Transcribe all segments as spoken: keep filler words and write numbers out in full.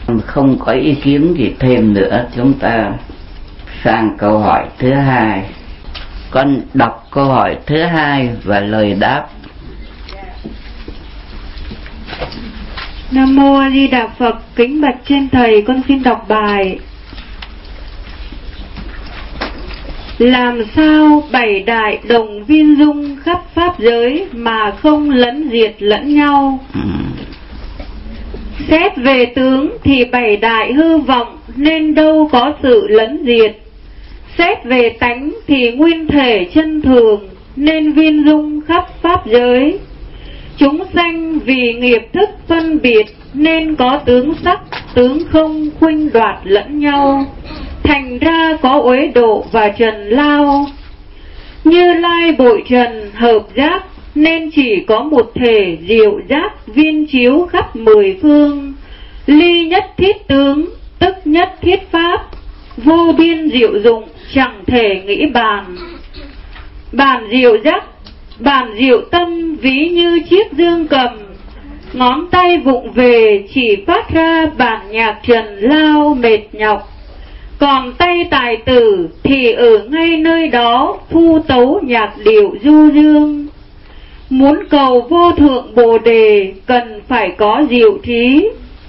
Không có ý kiến gì thêm nữa, chúng ta sang câu hỏi thứ hai. Con đọc câu hỏi thứ hai và lời đáp. Nam Mô A Di Đà Phật. Kính bạch trên thầy, con xin đọc bài. Làm sao bảy đại đồng viên dung khắp pháp giới mà không lẫn diệt lẫn nhau? Ừ. Xét về tướng thì bảy đại hư vọng nên đâu có sự lẫn diệt. Xét về tánh thì nguyên thể chân thường nên viên dung khắp pháp giới. Chúng sanh vì nghiệp thức phân biệt nên có tướng sắc, tướng không khuynh đoạt lẫn nhau, thành ra có uế độ và trần lao. Như Lai bội trần hợp giác nên chỉ có một thể diệu giác viên chiếu khắp mười phương. Ly nhất thiết tướng, tức nhất thiết pháp, vô biên diệu dụng chẳng thể nghĩ bàn. Bản diệu giác, bản diệu tâm ví như chiếc dương cầm, ngón tay vụng về chỉ phát ra bản nhạc trần lao mệt nhọc. Còn tay tài tử thì ở ngay nơi đó thu tấu nhạc điệu du dương. Muốn cầu vô thượng bồ đề cần phải có diệu trí.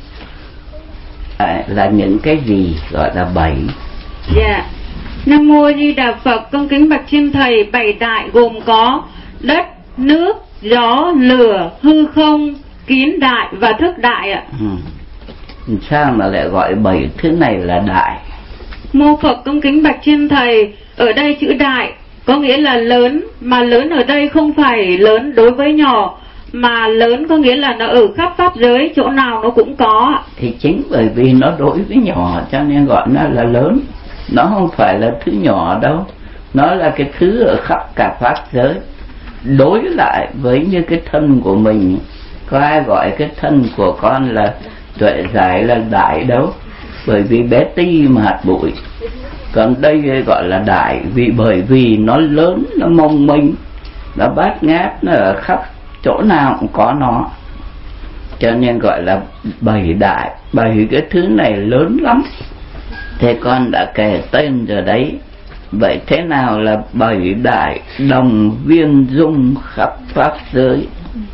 À, là những cái gì gọi là bảy? Dạ. Nam Mô A Di Đà Phật. Con kính bạch trên thầy, bảy đại gồm có đất, nước, gió, lửa, hư không, kiến đại và thức đại ạ. Ừ. Sao mà lại gọi bảy thứ này là đại? Mô Phật. Con kính bạch trên thầy, ở đây chữ đại có nghĩa là lớn, mà lớn ở đây không phải lớn đối với nhỏ, mà lớn có nghĩa là nó ở khắp pháp giới, chỗ nào nó cũng có. Thì chính bởi vì nó đối với nhỏ cho nên gọi nó là lớn. Nó không phải là thứ nhỏ đâu, nó là cái thứ ở khắp cả pháp giới. Đối lại với như cái thân của mình, có ai gọi cái thân của con là tuệ giải là đại đâu, bởi vì bé tí mà hạt bụi. Còn đây gọi là đại vì bởi vì nó lớn, nó mông minh, nó bát ngát, nó ở khắp chỗ nào cũng có nó, cho nên gọi là bảy đại. Bảy cái thứ này lớn lắm. Thế con đã kể tên rồi đấy. Vậy thế nào là bảy đại đồng viên dung khắp pháp giới?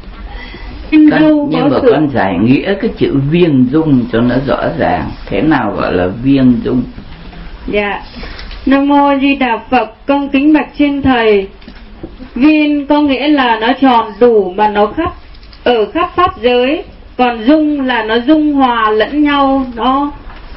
Con, nhưng mà con giải nghĩa cái chữ viên dung cho nó rõ ràng. Thế nào gọi là viên dung? Dạ. Nam Mô A Di Đà Phật. Con kính bạch trên thầy, viên có nghĩa là nó tròn đủ mà nó khắp ở khắp pháp giới. Còn dung là nó dung hòa lẫn nhau, nó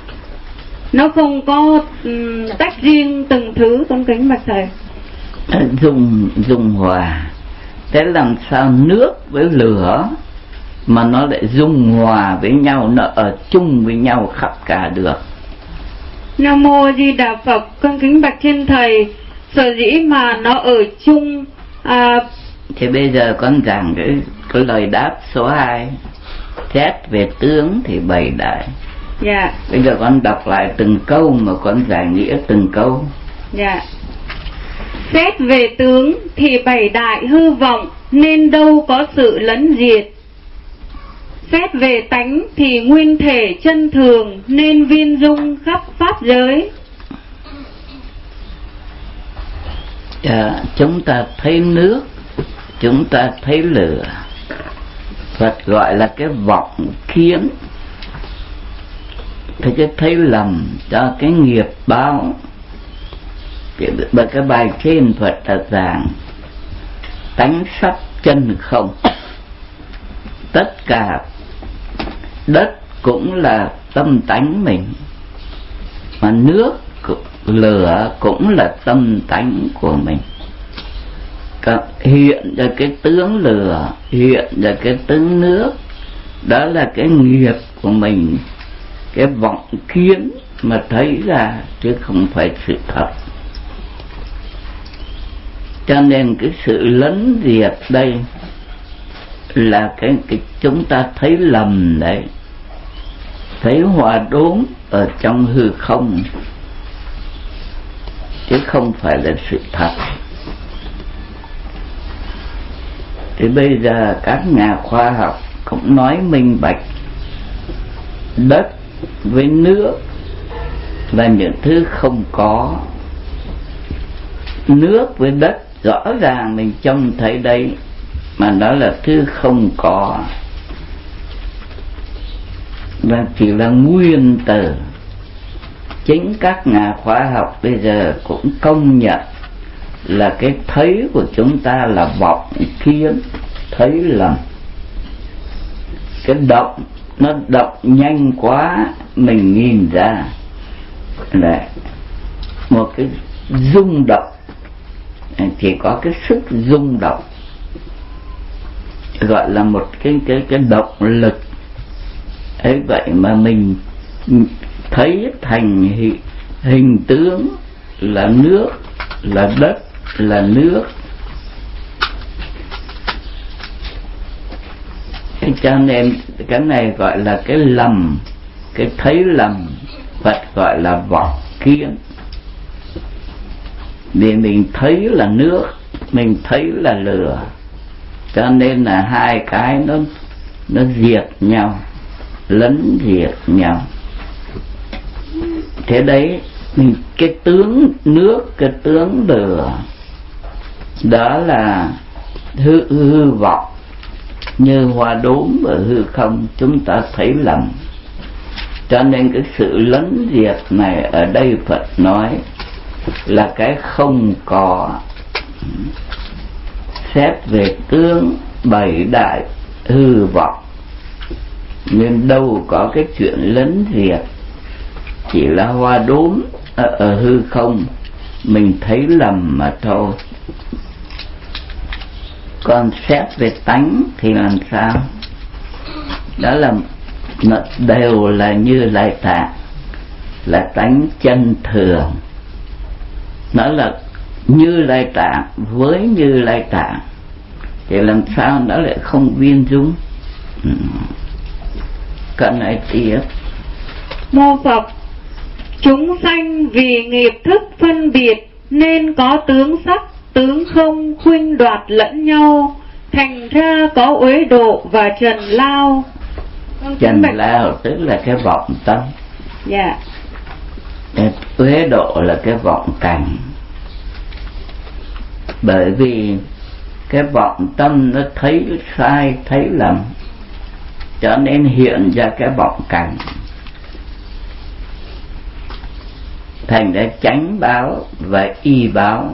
nó không có um, tách riêng từng thứ. Con kính bạch thầy. Dung dung hòa. Thế làm sao nước với lửa mà nó lại dung hòa với nhau, nó ở chung với nhau khắp cả được? Nam Mô A Di Đà Phật. Con kính bạch trên thầy, sở dĩ mà nó ở chung à... Thì bây giờ con giảng cái, cái lời đáp số hai. Xét về tướng thì bảy đại. Dạ. Bây giờ con đọc lại từng câu mà con giải nghĩa từng câu. Dạ. Xét về tướng thì bảy đại hư vọng nên đâu có sự lẫn diệt. Xét về tánh thì nguyên thể chân thường nên viên dung khắp pháp giới. À, chúng ta thấy nước, chúng ta thấy lửa, Phật gọi là cái vọng kiến. Thì cái thấy lầm cho cái nghiệp báo. Bởi cái bài trên Phật đã giảng tánh sắc chân không. Tất cả đất cũng là tâm tánh mình, mà nước, lửa cũng là tâm tánh của mình. Hiện ra cái tướng lửa, hiện ra cái tướng nước, đó là cái nghiệp của mình, cái vọng kiến mà thấy ra chứ không phải sự thật. Cho nên cái sự lấn diệt đây là cái, cái chúng ta thấy lầm đấy, thấy hòa đốn ở trong hư không chứ không phải là sự thật. Thì bây giờ các nhà khoa học cũng nói minh bạch, đất với nước là những thứ không có. Nước với đất rõ ràng mình trông thấy đấy, mà đó là thứ không có, và chỉ là nguyên tử. Chính các nhà khoa học bây giờ cũng công nhận là cái thấy của chúng ta là vọng kiến, thấy lầm. Cái động nó động nhanh quá, mình nhìn ra là một cái rung động, chỉ có cái sức rung động, gọi là một cái cái cái động lực ấy. Vậy mà mình thấy thành hình, hình tướng là nước, là đất, là nước. Cho nên cái này gọi là cái lầm, cái thấy lầm. Phật gọi là vọng kiến. Vì mình thấy là nước, mình thấy là lửa, cho nên là hai cái nó nó diệt nhau, lấn diệt nhau. Thế đấy, mình cái tướng nước, cái tướng lửa, đó là hư hư vọng, như hoa đốm ở hư không, chúng ta thấy lầm. Cho nên cái sự lấn diệt này ở đây Phật nói là cái không có. Xét về tướng bảy đại hư vọng, nên đâu có cái chuyện lấn diệt, chỉ là hoa đốm ở, ở hư không, mình thấy lầm mà thôi. Còn xét về tánh thì làm sao? Đó là nó đều là Như Lai Tạng, là tánh chân thường. Nó là Như Lai Tạng với Như Lai Tạng, thì làm sao nó lại không viên dung? Ừ. Cần ai tiếp? Mô Phật. Chúng sanh vì nghiệp thức phân biệt nên có tướng sắc, tướng không khuynh đoạt lẫn nhau, thành ra có uế độ và trần lao. Trần lao tức là cái vọng tâm. Dạ. Uế độ là cái vọng cảnh. Bởi vì cái vọng tâm nó thấy sai, thấy lầm, cho nên hiện ra cái vọng cảnh. Thành ra chánh báo và y báo.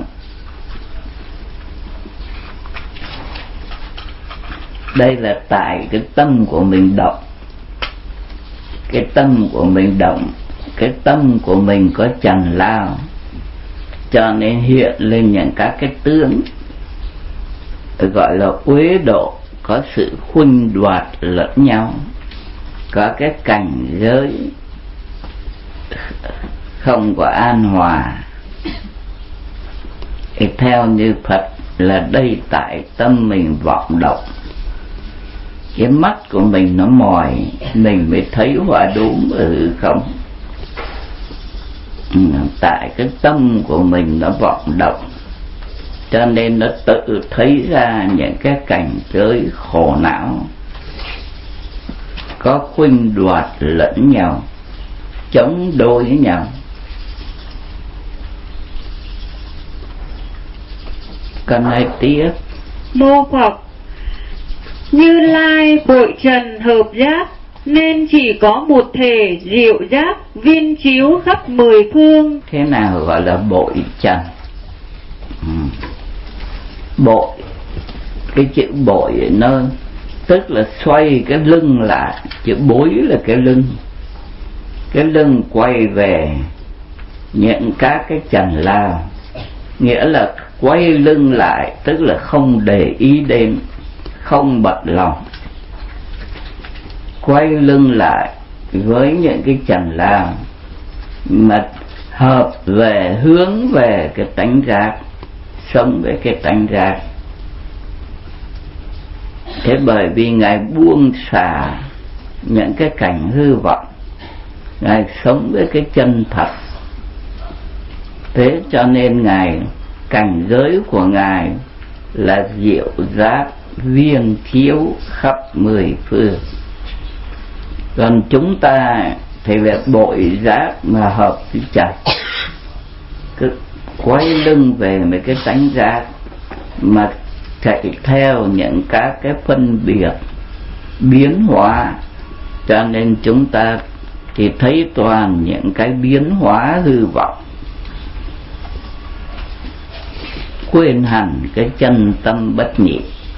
Đây là tại cái tâm của mình động. Cái tâm của mình động, cái tâm của mình có trần lao, cho nên hiện lên những các cái tướng gọi là uế độ, có sự khuynh đoạt lẫn nhau, có cái cảnh giới không có an hòa. Thì theo như Phật là đây tại tâm mình vọng động, cái mắt của mình nó mỏi, mình mới thấy hoa đốm ở hư không. Tại cái tâm của mình nó vọng động, cho nên nó tự thấy ra những cái cảnh giới khổ não, có khuynh đoạt lẫn nhau, chống đối với nhau. Còn ai tiếp? Mô Phật. Như Lai bội trần hợp giác, nên chỉ có một thể diệu giác viên chiếu khắp mười phương. Thế nào gọi là bội trần? Ừ. Bội, cái chữ bội nó tức là xoay cái lưng lại, chữ bối là cái lưng, cái lưng quay về những các cái trần lao, nghĩa là quay lưng lại, tức là không để ý đến, không bận lòng, quay lưng lại với những cái trần lao, mà hợp về, hướng về cái tánh giác, sống với cái tánh giác. Thế bởi vì Ngài buông xả những cái cảnh hư vọng, Ngài sống với cái chân thật. Thế cho nên Ngài, cảnh giới của Ngài là diệu giác viên chiếu khắp mười phương. Còn chúng ta thì lại bội giác mà hợp với trần, cứ quay lưng về mấy cái tánh giác mà chạy theo những các cái phân biệt biến hóa, cho nên chúng ta thì thấy toàn những cái biến hóa hư vọng, quên hẳn cái chân tâm bất nhị.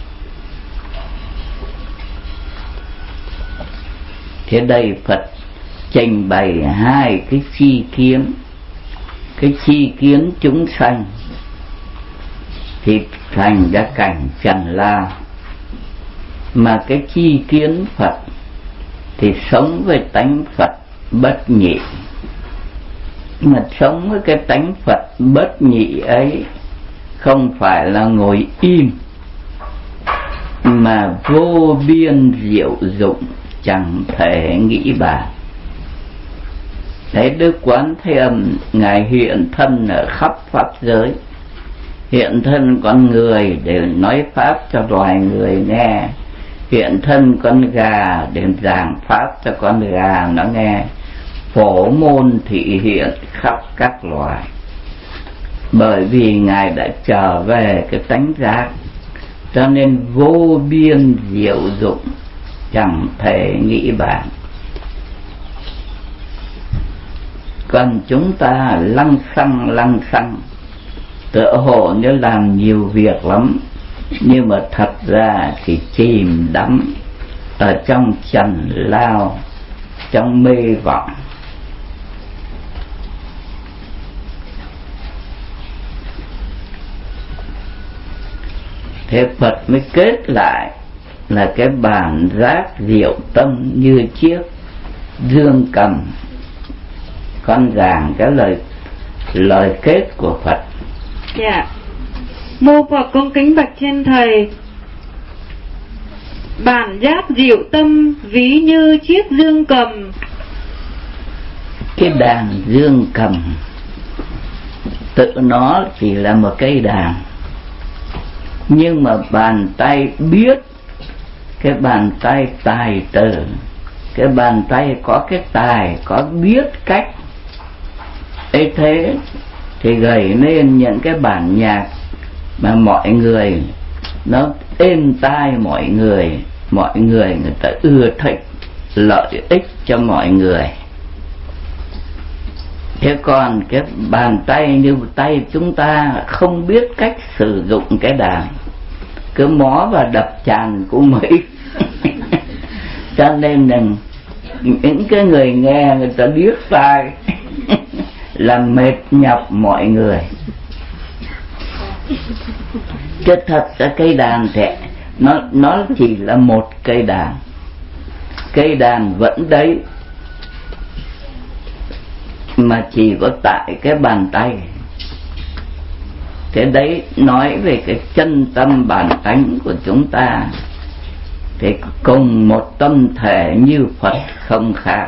Thế đây Phật trình bày hai cái chi kiến. Cái chi kiến chúng sanh thì thành ra cảnh trần lao, mà cái chi kiến Phật thì sống với tánh Phật bất nhị. Mà sống với cái tánh Phật bất nhị ấy không phải là ngồi im, mà vô biên diệu dụng chẳng thể nghĩ bàn. Đấy, Đức Quán Thế Âm Ngài hiện thân ở khắp pháp giới, hiện thân con người để nói pháp cho loài người nghe, hiện thân con gà để giảng pháp cho con gà nó nghe, phổ môn thị hiện khắp các loài. Bởi vì Ngài đã trở về cái tánh giác, cho nên vô biên diệu dụng chẳng thể nghĩ bàn. Còn chúng ta lăng xăng lăng xăng, tựa hồ như làm nhiều việc lắm, nhưng mà thật ra thì chìm đắm ở trong trần lao, trong mê vọng. Thế Phật mới kết lại là cái bản giác diệu tâm như chiếc dương cầm. Con giảng cái lời lời kết của Phật. Dạ. Mô Phật cung kính bạch trên thầy. Bản giác diệu tâm ví như chiếc dương cầm. Cái đàn dương cầm tự nó chỉ là một cây đàn, nhưng mà bàn tay biết, cái bàn tay tài tử, cái bàn tay có cái tài, có biết cách ấy, thế thì gầy nên những cái bản nhạc mà mọi người nó êm tai, mọi người mọi người người ta ưa thích, lợi ích cho mọi người. Thế còn cái bàn tay như tay chúng ta không biết cách sử dụng cái đàn, cứ mó và đập tràn cũng mấy cho nên là những cái người nghe người ta điếc tai làm mệt nhọc mọi người. Chứ thật ra cây đàn thì nó nó chỉ là một cây đàn, cây đàn vẫn đấy, mà chỉ có tại cái bàn tay. Thế đấy nói về cái chân tâm bản tánh của chúng ta thì cùng một tâm thể như Phật không khác.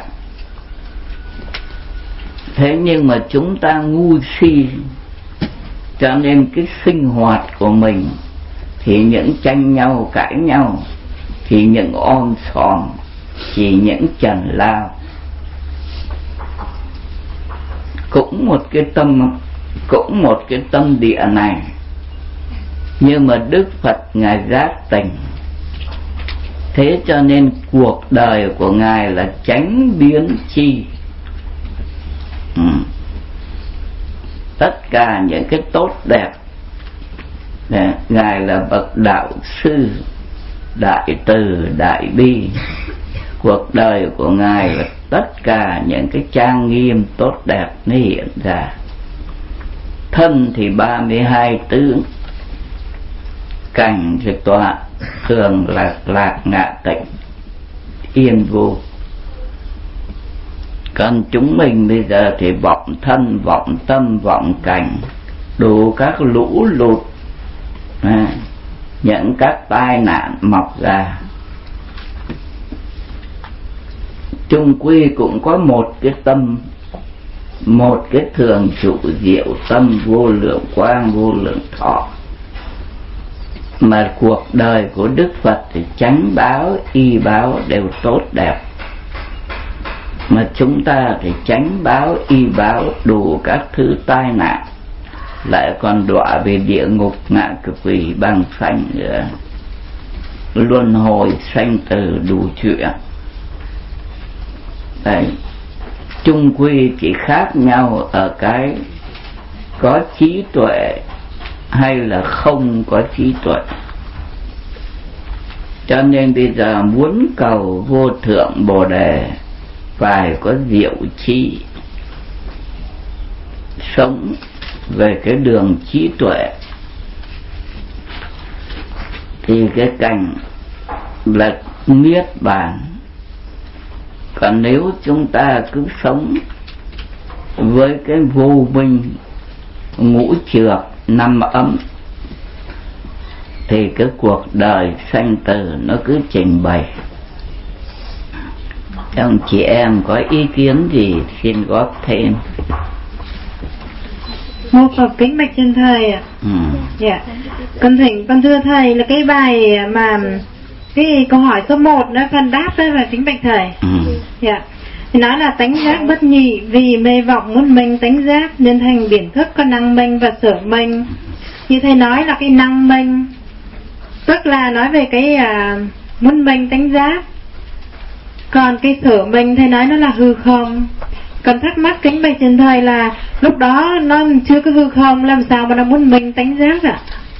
Thế nhưng mà chúng ta ngu si, cho nên cái sinh hoạt của mình thì những tranh nhau cãi nhau, thì những om sòm, chỉ những trần lao. Cũng một cái tâm, cũng một cái tâm địa này, nhưng mà Đức Phật Ngài giác tình. Thế cho nên cuộc đời của Ngài là chánh biến chi. ừ. Tất cả những cái tốt đẹp, Ngài là bậc đạo sư, đại từ, đại bi. Cuộc đời của Ngài là tất cả những cái trang nghiêm tốt đẹp nó hiện ra. Thân thì ba mươi hai tướng, cảnh thì tọa thường lạc lạc ngạ tịnh yên vô. Còn chúng mình bây giờ thì vọng thân, vọng tâm, vọng cảnh, đủ các lũ lụt, à, những các tai nạn mọc ra. Chung quy cũng có một cái tâm, một cái thường trụ diệu tâm vô lượng quang, vô lượng thọ. Mà cuộc đời của Đức Phật thì chánh báo, y báo đều tốt đẹp. mà chúng ta thì tránh báo y báo đủ các thứ tai nạn, lại còn đọa về địa ngục ngạ cực quỷ băng phanh nữa, luân hồi sanh tử đủ chuyện. Đấy, chung quy chỉ khác nhau ở cái có trí tuệ hay là không có trí tuệ. Cho nên bây giờ muốn cầu vô thượng Bồ Đề phải có diệu chi, sống về cái đường trí tuệ, thì cái cảnh là niết bàn. Còn nếu chúng ta cứ sống với cái vô minh ngũ trược năm ấm thì cái cuộc đời sanh tử nó cứ trình bày. Ông chị em có ý kiến gì xin góp thêm. Một Phật kính bạch chân thầy ạ. Ừ. Dạ. Con thỉnh con thưa thầy là cái bài mà cái câu hỏi số một đó, phần đáp đó là kính bạch thầy. Ừ. Dạ. Thì nói là tánh giác bất nhị, vì mê vọng muốn minh tánh giác nên thành biển thức có năng minh và sở minh. Như thầy nói là cái năng minh tức là nói về cái à, muốn minh tánh giác. Còn cái sở minh thầy nói nó là hư không. Còn thắc mắc kính bạch chân thầy là lúc đó nó chưa có hư không, làm sao mà nó muốn minh tánh giác ạ?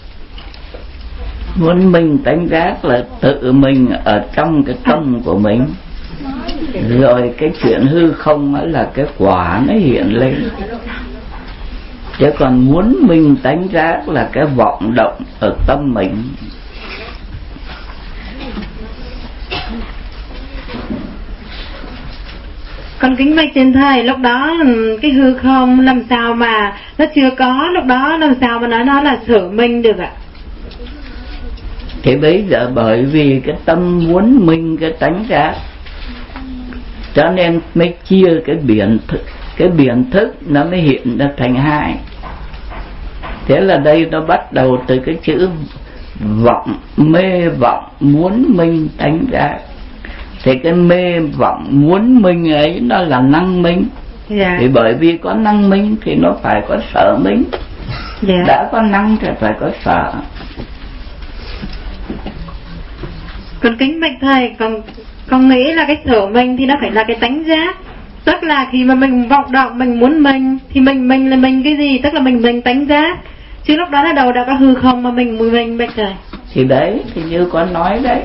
Muốn minh tánh giác là tự mình ở trong cái tâm của mình, rồi cái chuyện hư không là cái quả nó hiện lên. Chứ còn muốn minh tánh giác là cái vọng động ở tâm mình. Còn kính bạch trên thầy, lúc đó cái hư không làm sao mà nó chưa có, lúc đó làm sao mà nói nó là sở minh được ạ? Thì bây giờ bởi vì cái tâm muốn minh cái tánh giác, cho nên mới chia cái biển thức, cái biển thức nó mới hiện ra thành hai. Thế là đây nó bắt đầu từ cái chữ vọng, mê vọng muốn minh tánh giác. Thì cái mê vọng muốn minh ấy nó là năng minh. Dạ. Thì bởi vì có năng minh thì nó phải có sở minh. Dạ. Đã có năng thì phải có sở. Còn kính bạch thầy, còn con nghĩ là cái sở minh thì nó phải là cái tánh giác. Tức là khi mà mình vọng động, mình muốn minh thì mình mình là mình cái gì? Tức là mình mình tánh giác. Chứ lúc đó là đầu đã có hư không mà mình mùi mình bạch thầy. Thì đấy, thì như con nói đấy.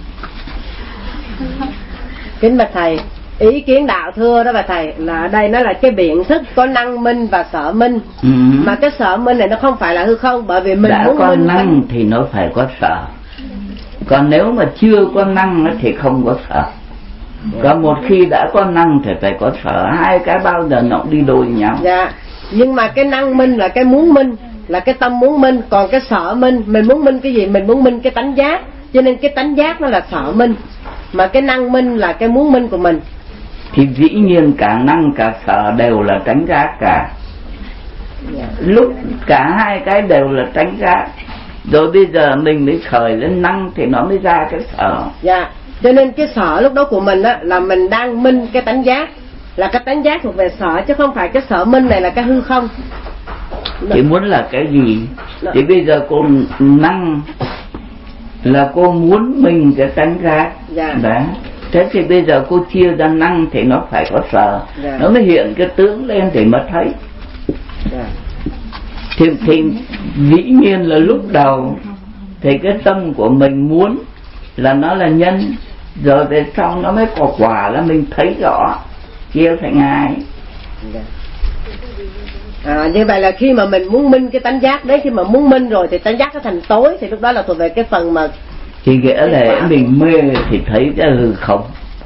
Kính bạch thầy, ý kiến đạo thưa đó bạch thầy, là ở đây nó là cái biện thức có năng minh và sở minh. Ừ. Mà cái sở minh này nó không phải là hư không, bởi vì mình đã muốn có minh năng minh thì nó phải có sở. Còn nếu mà chưa có năng thì không có sở. Còn một khi đã có năng thì phải có sở. Hai cái bao giờ nó cũng đi đôi nhau. Dạ. Nhưng mà cái năng minh là cái muốn minh, là cái tâm muốn minh. Còn cái sở minh, mình muốn minh cái gì? Mình muốn minh cái tánh giác. Cho nên cái tánh giác nó là sở minh, mà cái năng minh là cái muốn minh của mình. Thì dĩ nhiên cả năng cả sở đều là tánh giác cả. Yeah. Lúc cả hai cái đều là tánh giác, rồi bây giờ mình mới khởi lên năng thì nó mới ra cái sở. Dạ. Yeah. Cho nên cái sở lúc đó của mình á là mình đang minh cái tánh giác, là cái tánh giác thuộc về sở, chứ không phải cái sở minh này là cái hư không. Thì muốn là cái gì? Được. Thì bây giờ cô năng là cô muốn mình cái tánh giác. Dạ. Đấy. Thế thì bây giờ cô chia ra năng thì nó phải có sở. Dạ. Nó mới hiện cái tướng lên thì mới thấy. Dạ. Thì, thì dĩ nhiên là lúc đầu thì cái tâm của mình muốn là nó là nhân, rồi về sau nó mới có quả là mình thấy rõ, chia thành hai. Dạ. À, như vậy là khi mà mình muốn minh cái tánh giác đấy, khi mà muốn minh rồi thì tánh giác nó thành tối, thì lúc đó là thuộc về cái phần mà thì nghĩa là mình mê thì thấy ra hư không.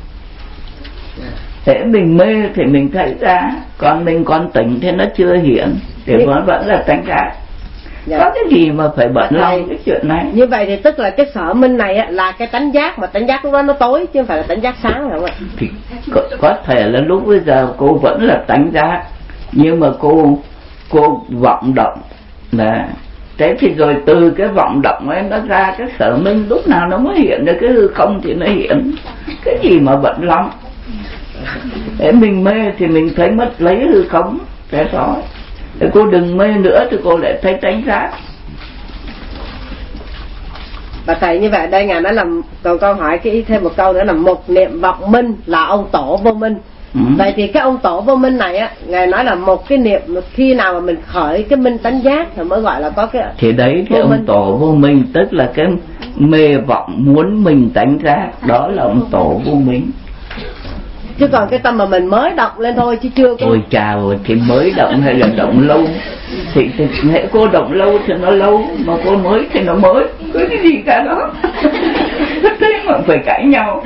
Thế mình mê thì mình thấy ra, còn mình còn tỉnh thì nó chưa hiện, thì nó vẫn là tánh giác. Dạ. Có cái gì mà phải bận lòng cái chuyện này? Như vậy thì tức là cái sở minh này á, là cái tánh giác, mà tánh giác lúc đó nó tối chứ không phải là tánh giác sáng, phải không ạ? Thì có, có thể là lúc bây giờ cô vẫn là tánh giác, nhưng mà cô cô vọng động. Đấy. Thế thì rồi từ cái vọng động ấy nó ra cái sở minh, lúc nào nó mới hiện ra cái hư không thì nó hiện. Cái gì mà bận lòng. Để mình mê thì mình thấy mất lấy hư không, thế thôi. Để cô đừng mê nữa thì cô lại thấy tánh giác. Bà thầy như vậy đây ngài nói là, còn câu hỏi cái thêm một câu nữa là một niệm vọng minh là ông tổ vô minh. Ừ. Vậy thì cái ông tổ vô minh này á, ngài nói là một cái niệm khi nào mà mình khởi cái minh tánh giác thì mới gọi là có cái. Thì đấy thì ông minh. Tổ vô minh tức là cái mê vọng muốn mình tánh giác, đó là ông tổ vô minh. Chứ còn cái tâm mà mình mới động lên thôi chứ chưa có. Ôi chào, thì mới động hay là động lâu thì, thì hễ cô động lâu thì nó lâu, mà cô mới thì nó mới, có cái gì cả đó. Thế mà phải cãi nhau.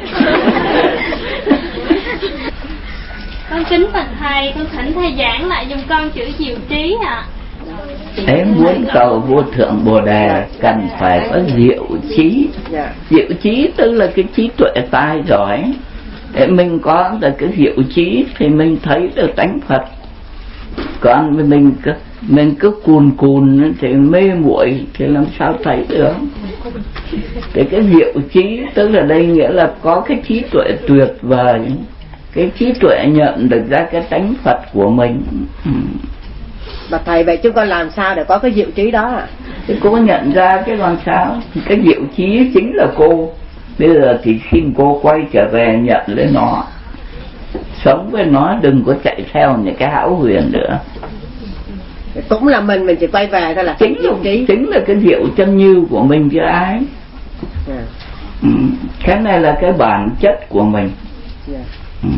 Con kính bạch thầy, con thỉnh thầy giảng lại dùng con chữ diệu trí ạ. À. Em muốn cầu vô thượng Bồ Đề cần phải có diệu trí. Diệu trí tức là cái trí tuệ tài giỏi. Để mình có được cái diệu trí thì mình thấy được tánh Phật. Còn mình cứ, mình cứ cùn cùn thì mê muội thì làm sao thấy được. Thì cái diệu trí tức là đây nghĩa là có cái trí tuệ tuyệt vời, cái trí tuệ nhận được ra cái tánh Phật của mình. Mà thầy vậy chúng con làm sao để có cái diệu trí đó ạ? À? Thì cô nhận ra cái làm sao. Cái diệu trí chính là cô. Bây giờ thì xin cô quay trở về nhận lấy nó, sống với nó, đừng có chạy theo những cái hão huyền nữa. Cũng là mình, mình chỉ quay về thôi là chính là, chính là cái diệu chân như của mình chứ ai. Yeah. Ừ. Cái này là cái bản chất của mình. Yeah. Ừ.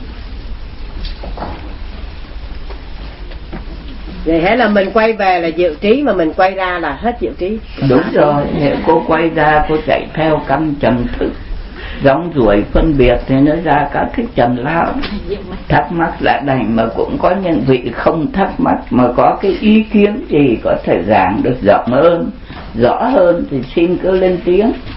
Vậy hết là mình quay về là diệu trí, mà mình quay ra là hết diệu trí. Đúng rồi, nếu cô quay ra cô chạy theo căn trần thức, giống ruồi phân biệt thì nó ra các cái trần lao. Thắc mắc là đành, mà cũng có những vị không thắc mắc mà có cái ý kiến gì có thể giảng được rộng hơn, rõ hơn thì xin cứ lên tiếng.